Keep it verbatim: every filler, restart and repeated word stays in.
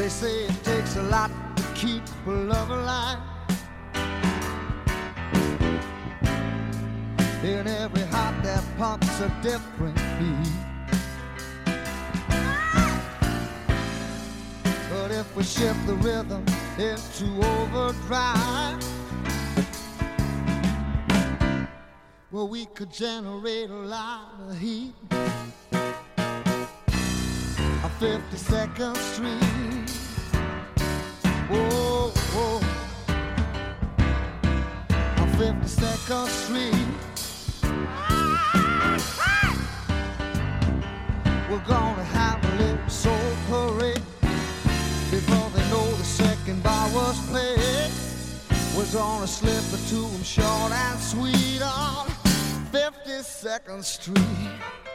They say it takes a lot to keep a love alive. In every heart that pumps a different beat. But if we shift the rhythm into overdrive, well, we could generate a lot of heat. A fifty-second Street. Whoa, whoa. A fifty-second Street. We're gonna have a little soul parade before they know the second bar was played. We're gonna slip it to them short and sweet on fifty-second Street.